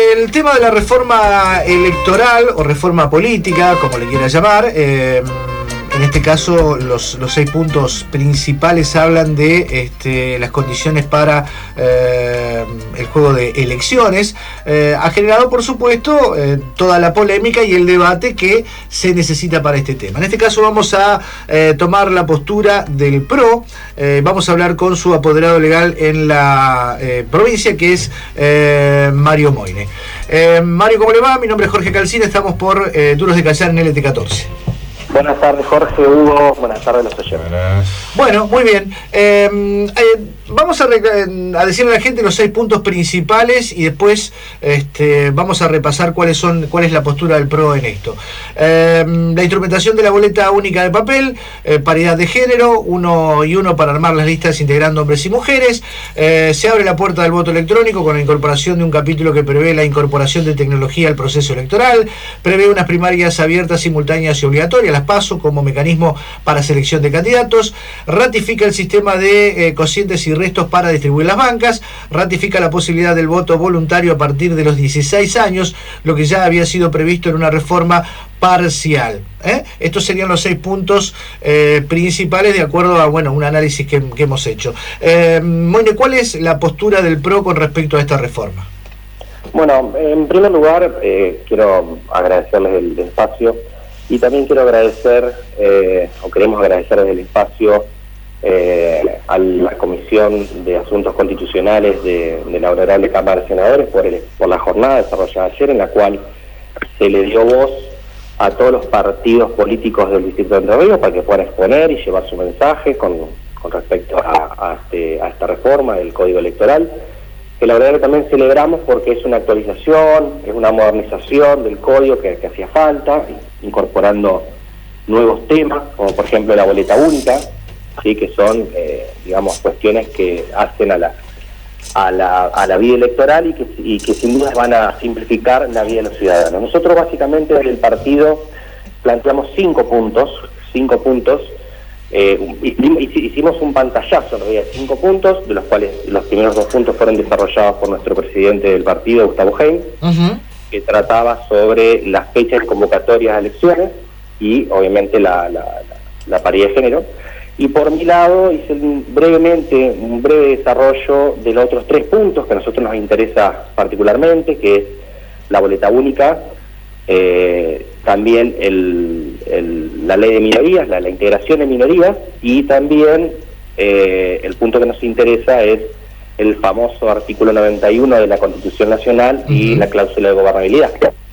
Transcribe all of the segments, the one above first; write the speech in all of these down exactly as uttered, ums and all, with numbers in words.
el tema de la reforma electoral o reforma política, como le quiera llamar, eh, en este caso los, los seis puntos principales hablan de este, las condiciones para eh, el juego de elecciones. Eh, ha generado, por supuesto, eh, toda la polémica y el debate que se necesita para este tema. En este caso vamos a eh, tomar la postura del P R O. Eh, vamos a hablar con su apoderado legal en la eh, provincia, que es eh, Mario Moine. Eh, Mario, ¿cómo le va? Mi nombre es Jorge Calcina, estamos por eh, Duros de Callar en L T catorce. Buenas tardes, Jorge, Hugo. Buenas tardes, los oyentes. Bueno, muy bien. Eh, eh, vamos a, a decirle a la gente los seis puntos principales y después este, vamos a repasar cuáles son, cuál es la postura del P R O en esto. Eh, la instrumentación de la boleta única de papel, eh, paridad de género, uno y uno para armar las listas integrando hombres y mujeres. Eh, se abre la puerta del voto electrónico con la incorporación de un capítulo que prevé la incorporación de tecnología al proceso electoral. Prevé unas primarias abiertas, simultáneas y obligatorias, las PASO, como mecanismo para selección de candidatos. Ratifica el sistema de eh, cocientes y restos para distribuir las bancas. Ratifica la posibilidad del voto voluntario a partir de los dieciséis años, lo que ya había sido previsto en una reforma parcial. ¿eh? Estos serían los seis puntos eh, principales de acuerdo a bueno un análisis que, que hemos hecho. Eh, Moine, ¿cuál es la postura del P R O con respecto a esta reforma? Bueno, en primer lugar, eh, quiero agradecerles el espacio. Y también quiero agradecer, eh, o queremos agradecer desde el espacio, eh, a la Comisión de Asuntos Constitucionales de, de la Honorable Cámara de Senadores por, el, por la jornada desarrollada ayer, en la cual se le dio voz a todos los partidos políticos del Distrito de Entre Ríos para que puedan exponer y llevar su mensaje con, con respecto a, a, este, a esta reforma del Código Electoral, que la verdad que también celebramos porque es una actualización, es una modernización del código que, que hacía falta, incorporando nuevos temas, como por ejemplo la boleta única, ¿sí? Que son, eh, digamos, cuestiones que hacen a la, a la, a la vida electoral y que, y que sin duda van a simplificar la vida de los ciudadanos. Nosotros básicamente desde el partido planteamos cinco puntos, cinco puntos, Eh, hicimos un pantallazo, en realidad, cinco puntos, de los cuales los primeros dos puntos fueron desarrollados por nuestro presidente del partido, Gustavo Hein, uh-huh. que trataba sobre las fechas convocatorias a elecciones y obviamente la, la, la, la paridad de género. Y por mi lado hice un, brevemente un breve desarrollo de los otros tres puntos que a nosotros nos interesa particularmente, que es la boleta única, eh, también el, el, la ley de minorías, la, la integración de minorías, y también eh, el punto que nos interesa es el famoso artículo noventa y uno de la Constitución Nacional uh-huh. y la cláusula de gobernabilidad.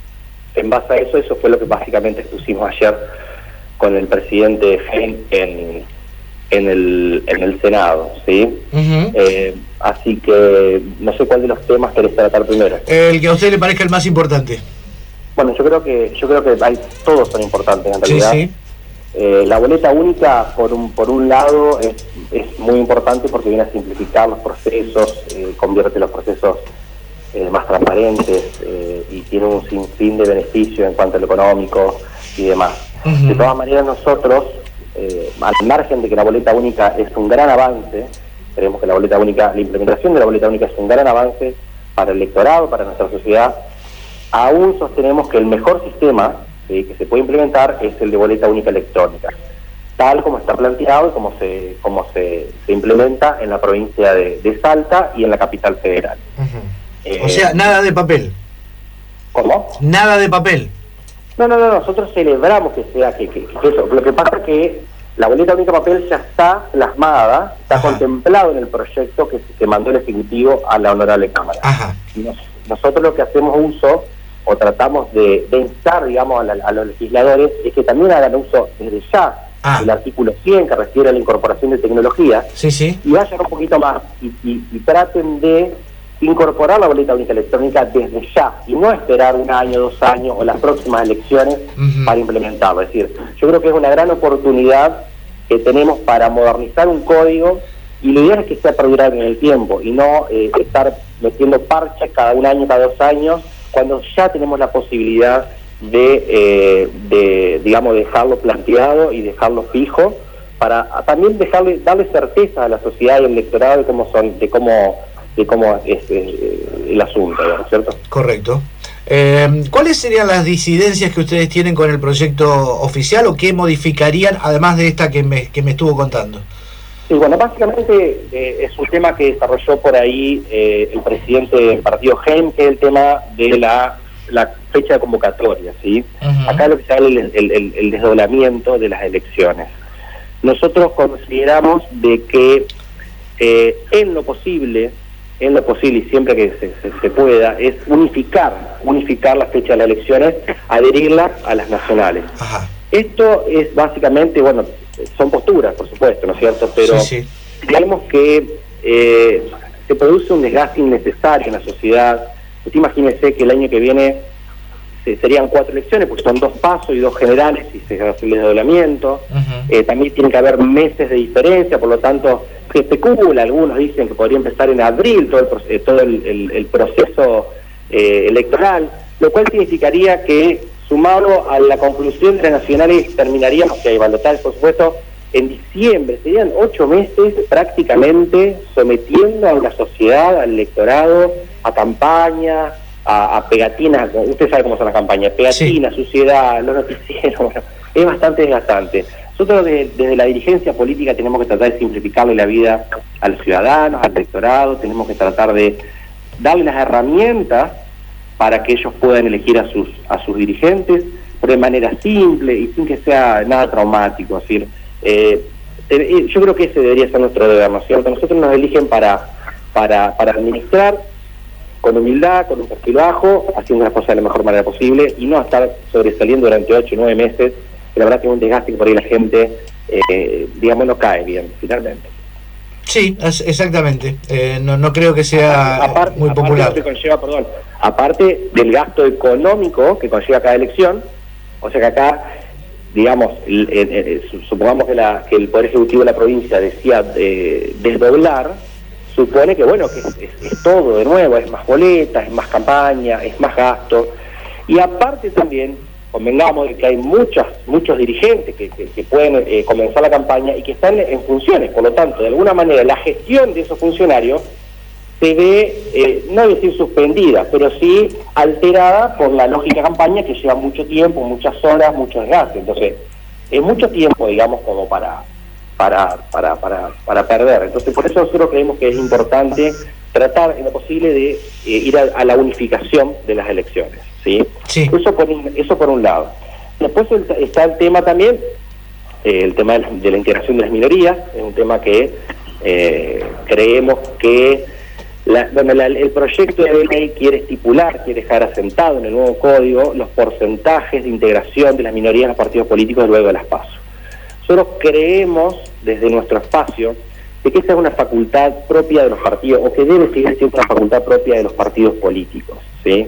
En base a eso, eso fue lo que básicamente expusimos ayer con el presidente Hein en, en, el, en el Senado, ¿sí? Uh-huh. eh, así que no sé cuál de los temas querés tratar primero. El que a usted le parezca el más importante. Bueno, yo creo que yo creo que hay, todos son importantes en realidad. Sí, sí. Eh, la boleta única, por un por un lado, es, es muy importante porque viene a simplificar los procesos, eh, convierte los procesos eh, más transparentes eh, y tiene un sinfín de beneficios en cuanto a lo económico y demás. Uh-huh. De todas maneras, nosotros, eh, al margen de que la boleta única es un gran avance, creemos que la boleta única, la implementación de la boleta única es un gran avance para el electorado, para nuestra sociedad. Aún sostenemos que el mejor sistema ¿sí? que se puede implementar es el de boleta única electrónica, tal como está planteado y como se como se, se implementa en la provincia de, de Salta y en la capital federal. Uh-huh. eh, o sea, nada de papel. ¿Cómo? Nada de papel. No, no, no, nosotros celebramos que sea que, que, que eso. Lo que pasa es que la boleta única papel ya está plasmada, está Ajá. contemplado en el proyecto que, que mandó el Ejecutivo a la Honorable Cámara. Ajá. Y nos, nosotros lo que hacemos uso o tratamos de, de instar, digamos, a, la, a los legisladores, es que también hagan uso desde ya ah. del artículo cien, que refiere a la incorporación de tecnología, sí, sí. y vayan un poquito más, y, y, y traten de incorporar la boleta única electrónica desde ya, y no esperar un año, dos años, o las próximas elecciones uh-huh. para implementarlo. Es decir, yo creo que es una gran oportunidad que tenemos para modernizar un código, y la idea es que sea perdurable en el tiempo, y no eh, estar metiendo parches cada un año, cada dos años, cuando ya tenemos la posibilidad de, eh, de digamos, dejarlo planteado y dejarlo fijo, para también dejarle darle certeza a la sociedad y al electorado de cómo son, de cómo de cómo es eh, el asunto, ¿no es cierto? Correcto. Eh, ¿Cuáles serían las disidencias que ustedes tienen con el proyecto oficial o qué modificarían, además de esta que me, que me estuvo contando? Sí, bueno, básicamente eh, es un tema que desarrolló por ahí eh, el presidente del partido G E M, que es el tema de la, la fecha de convocatoria, ¿sí? Uh-huh. Acá lo que se habla es el, el, el desdoblamiento de las elecciones. Nosotros consideramos de que eh, en lo posible, en lo posible y siempre que se, se, se pueda, es unificar, unificar la fecha de las elecciones, adherirlas a las nacionales. Ajá. Esto es básicamente, bueno, son posturas, por supuesto, ¿no es cierto? Pero sí, sí. Digamos que eh, se produce un desgaste innecesario en la sociedad. Usted imagínese que el año que viene se, serían cuatro elecciones, porque son dos pasos y dos generales, y se hace el desdoblamiento. Uh-huh. eh, también tiene que haber meses de diferencia, por lo tanto, se especula, algunos dicen que podría empezar en abril todo el, eh, todo el, el, el proceso eh, electoral, lo cual significaría que, sumado a la conclusión de las nacionales, terminaríamos, que hay balotajes, por supuesto, en diciembre. Serían ocho meses prácticamente sometiendo a la sociedad, al electorado, a campaña, a, a pegatinas. Usted sabe cómo son las campañas, pegatinas, sí. Suciedad, los noticieros. Bueno, es bastante desgastante. Nosotros desde, desde la dirigencia política tenemos que tratar de simplificarle la vida a los ciudadanos, al electorado, tenemos que tratar de darle las herramientas para que ellos puedan elegir a sus a sus dirigentes, pero de manera simple y sin que sea nada traumático. Es decir, eh, eh, yo creo que ese debería ser nuestro deber, ¿no es cierto? Nosotros nos eligen para, para, para administrar con humildad, con un perfil bajo, haciendo las cosas de la mejor manera posible y no estar sobresaliendo durante ocho o nueve meses, que la verdad que es un desgaste que por ahí la gente, eh, digamos, no cae bien, finalmente. Sí, exactamente. Eh, no, no creo que sea aparte, muy aparte popular. Que conlleva, perdón, aparte del gasto económico que conlleva cada elección, o sea que acá, digamos, el, el, el, supongamos que, la, que el Poder Ejecutivo de la provincia decía eh, desdoblar, supone que, bueno, que es, es, es todo de nuevo, es más boletas, es más campaña, es más gasto, y aparte también, convengamos de que hay muchas, muchos dirigentes que, que, que pueden eh, comenzar la campaña y que están en funciones, por lo tanto, de alguna manera, la gestión de esos funcionarios se ve, eh, no decir suspendida, pero sí alterada por la lógica campaña que lleva mucho tiempo, muchas horas, mucho desgaste. Entonces, es mucho tiempo, digamos, como para, para, para, para, para perder. Entonces, por eso nosotros creemos que es importante tratar en lo posible de eh, ir a, a la unificación de las elecciones. ¿Sí? Sí. Eso por un, eso por un lado. Después el, está el tema también, eh, el tema de la, de la integración de las minorías, es un tema que eh, creemos que la, bueno, la, el proyecto de ley quiere estipular, quiere dejar asentado en el nuevo código los porcentajes de integración de las minorías en los partidos políticos luego de las PASO. Nosotros creemos, desde nuestro espacio, de que esa es una facultad propia de los partidos, o que debe seguir siendo una facultad propia de los partidos políticos, ¿sí?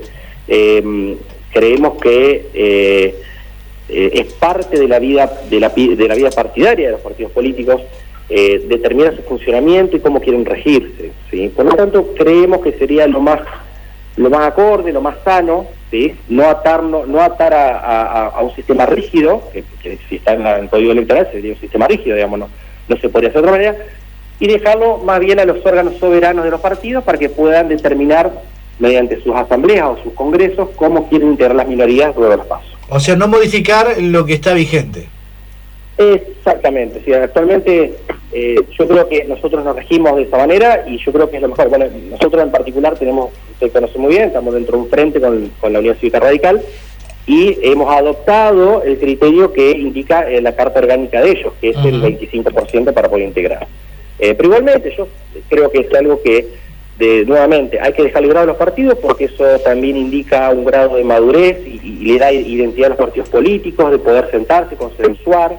Eh, creemos que eh, eh, es parte de la vida de la, de la vida partidaria de los partidos políticos eh, determinar su funcionamiento y cómo quieren regirse, ¿sí? Por lo tanto, creemos que sería lo más lo más acorde, lo más sano, ¿sí? No atarnos, no atar a, a, a un sistema rígido, que, que si está en el código electoral sería un sistema rígido, digamos, no, no se podría hacer de otra manera, y dejarlo más bien a los órganos soberanos de los partidos para que puedan determinar mediante sus asambleas o sus congresos cómo quieren integrar las minorías luego de los pasos. O sea, no modificar lo que está vigente. Exactamente, sí, actualmente eh, yo creo que nosotros nos regimos de esa manera y yo creo que es lo mejor. Bueno, nosotros en particular tenemos, usted conoce muy bien, estamos dentro de un frente con, con la Unión Cívica Radical y hemos adoptado el criterio que indica eh, la carta orgánica de ellos, que es uh-huh. el veinticinco por ciento para poder integrar. Eh, pero igualmente yo creo que es algo que De, nuevamente, hay que dejar librado a los partidos porque eso también indica un grado de madurez y, y le da identidad a los partidos políticos, de poder sentarse, consensuar.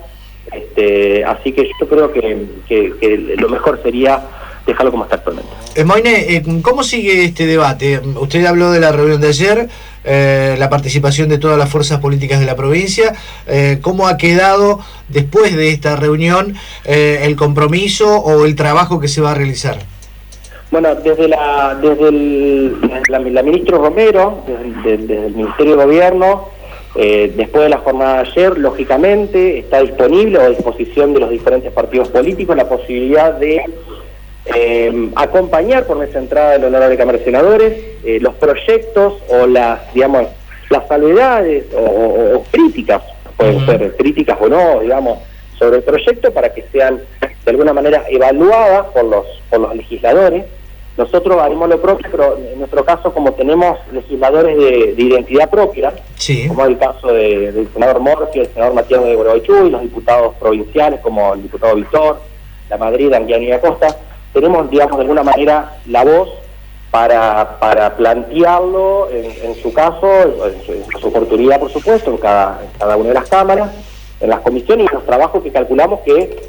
Este, así que yo creo que, que, que lo mejor sería dejarlo como está actualmente. Eh, Moine, eh, ¿cómo sigue este debate? Usted habló de la reunión de ayer, eh, la participación de todas las fuerzas políticas de la provincia. Eh, ¿Cómo ha quedado después de esta reunión eh, el compromiso o el trabajo que se va a realizar? Bueno, desde la desde el, la, la ministra Romero, desde, desde el Ministerio de Gobierno, eh, después de la jornada de ayer, lógicamente está disponible o a disposición de los diferentes partidos políticos la posibilidad de eh, acompañar por nuestra entrada de la Honorable Cámara de Senadores eh, los proyectos o las, digamos, las salvedades o, o, o críticas, pueden uh-huh. ser críticas o no, digamos, sobre el proyecto para que sean de alguna manera evaluadas por los, por los legisladores. Nosotros haremos lo propio, pero en nuestro caso, como tenemos legisladores de, de identidad propia, sí. como es el caso de, del senador Morphy, el senador Matías de Gualeguaychú y los diputados provinciales como el diputado Víctor, la Madrid, Anguiano y Acosta, tenemos, digamos, de alguna manera la voz para, para plantearlo en, en su caso, en su, en su oportunidad, por supuesto, en cada, en cada una de las cámaras, en las comisiones y en los trabajos que calculamos que,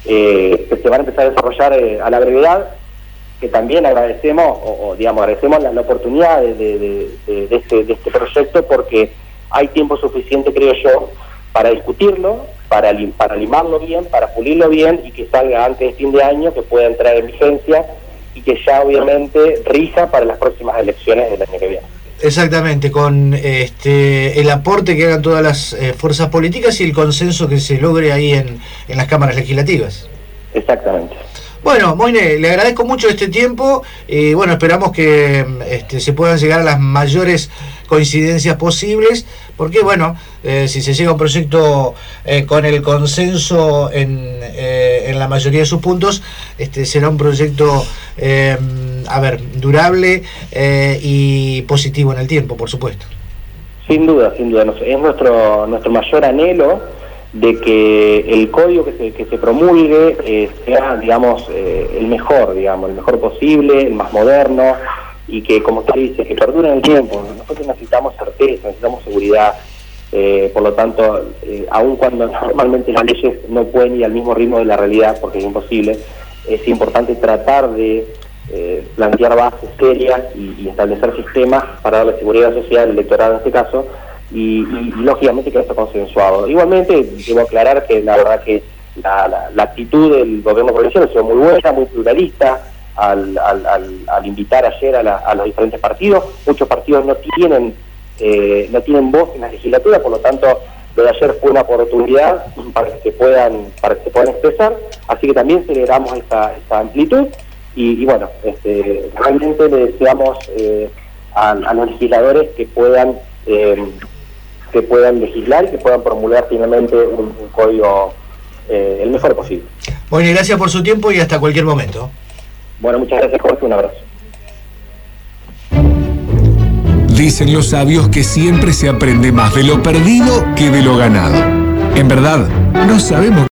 eh, que se van a empezar a desarrollar eh, a la brevedad, que también agradecemos, o, o digamos, agradecemos la, la oportunidad de, de, de, de, este, de este proyecto, porque hay tiempo suficiente, creo yo, para discutirlo, para, lim, para limarlo bien, para pulirlo bien y que salga antes de fin de año, que pueda entrar en vigencia y que ya obviamente rija para las próximas elecciones del año que viene. Exactamente, con este el aporte que hagan todas las eh, fuerzas políticas y el consenso que se logre ahí en, en las cámaras legislativas. Exactamente. Bueno, Moine, le agradezco mucho este tiempo y bueno, esperamos que este, se puedan llegar a las mayores coincidencias posibles, porque bueno, eh, si se llega a un proyecto eh, con el consenso en, eh, en la mayoría de sus puntos, este será un proyecto, eh, a ver, durable eh, y positivo en el tiempo, por supuesto. Sin duda, sin duda, es nuestro, nuestro mayor anhelo de que el código que se, que se promulgue eh, sea, digamos, eh, el mejor, digamos, el mejor posible, el más moderno, y que, como usted dice, que perdure en el tiempo. Nosotros necesitamos certeza, necesitamos seguridad, eh, por lo tanto, eh, aun cuando normalmente las leyes no pueden ir al mismo ritmo de la realidad, porque es imposible, es importante tratar de eh, plantear bases serias y, y establecer sistemas para darle seguridad a la sociedad, al electorado en este caso, Y, y, y lógicamente que esto consensuado. Igualmente, debo aclarar que la verdad que la, la, la actitud del gobierno provincial ha sido muy buena, muy pluralista, al, al, al, al invitar ayer a, la, a los diferentes partidos. Muchos partidos no tienen eh, no tienen voz en la legislatura, por lo tanto, lo de ayer fue una oportunidad para que se puedan, para que se puedan expresar, así que también celebramos esa, esa amplitud, y, y bueno, este, realmente le deseamos eh, a, a los legisladores que puedan eh, que puedan legislar y que puedan promulgar finalmente un, un código eh, el mejor posible. Bueno, gracias por su tiempo y hasta cualquier momento. Bueno, muchas gracias, Jorge, un abrazo. Dicen los sabios que siempre se aprende más de lo perdido que de lo ganado. En verdad, no sabemos